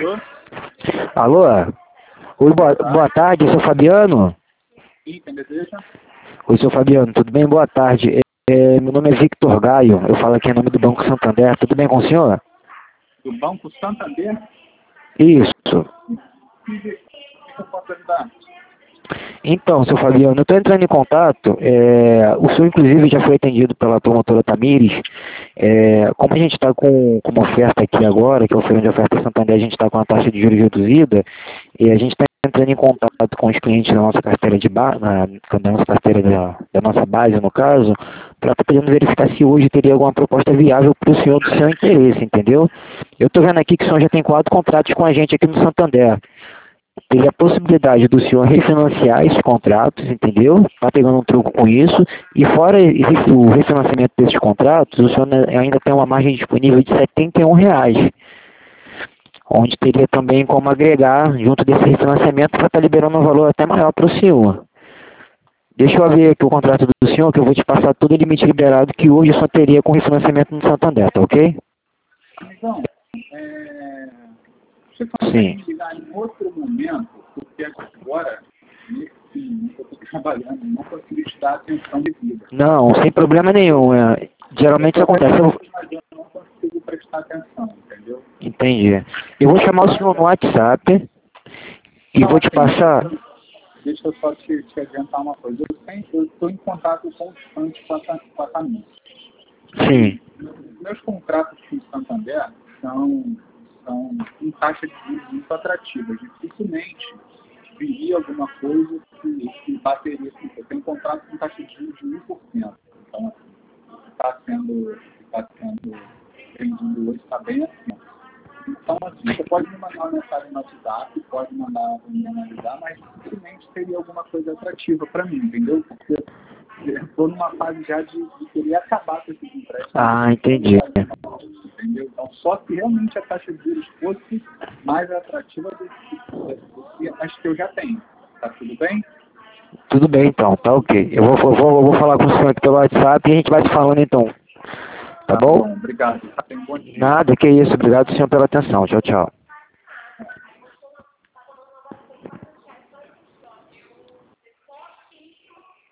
Alô? Oi, boa tarde, eu sou Fabiano. Sim, quem deseja? Oi, sou Fabiano, tudo bem? Boa tarde. Meu nome é Victor Gaio, eu falo aqui em nome do Banco Santander, tudo bem com o senhor? Do Banco Santander? Isso. O que eu posso ajudar? Então, seu Fabiano, eu estou entrando em contato, o senhor inclusive já foi atendido pela promotora Tamires, como a gente está com uma oferta aqui agora, que é o Feirão de Oferta Santander, a gente está com a taxa de juros reduzida, e a gente está entrando em contato com os clientes da nossa carteira da nossa carteira da nossa base, no caso, para estar podendo verificar se hoje teria alguma proposta viável para o senhor do seu interesse, entendeu? Eu estou vendo aqui que o senhor já tem 4 contratos com a gente aqui no Santander. Teria a possibilidade do senhor refinanciar esses contratos, entendeu? Tá pegando um troco com isso. E fora o refinanciamento desses contratos, o senhor ainda tem uma margem disponível de R$ 71, onde teria também como agregar junto desse refinanciamento para estar liberando um valor até maior para o senhor. Deixa eu ver aqui o contrato do senhor, que eu vou te passar todo o limite liberado que hoje só teria com refinanciamento no Santander, tá ok? Então, você consegue me ligar em outro momento, porque agora, nesse momento, eu estou trabalhando, não consigo te dar atenção devida. Não, sem problema nenhum. Geralmente isso acontece. Mas eu não consigo prestar atenção, entendeu? Entendi. Eu vou chamar o senhor no WhatsApp e vou te passar. Deixa eu só te adiantar uma coisa. Eu estou em contato constante com a Tamires. Sim. Meus contratos com o Santander são com taxa de juros muito atrativas. Dificilmente viria alguma coisa que bateria. Eu tenho um contrato com taxa de juros de 1%. Então, assim, o que está sendo vendido hoje está bem acima. Então, assim, você pode me mandar uma mensagem no WhatsApp, pode mandar me analisar, mas dificilmente teria alguma coisa atrativa para mim, entendeu? Porque eu estou numa fase já de querer acabar com esses empréstimos. Ah, entendi. Entendeu? Então, só se realmente a taxa de juros fosse mais atrativa do que as que eu já tenho. Tá tudo bem? Tudo bem então, tá ok. Eu vou falar com o senhor aqui pelo WhatsApp e a gente vai se falando então. Tá bom? Obrigado. Tenha um bom dia. Nada, que isso. Obrigado, senhor, pela atenção. Tchau, tchau.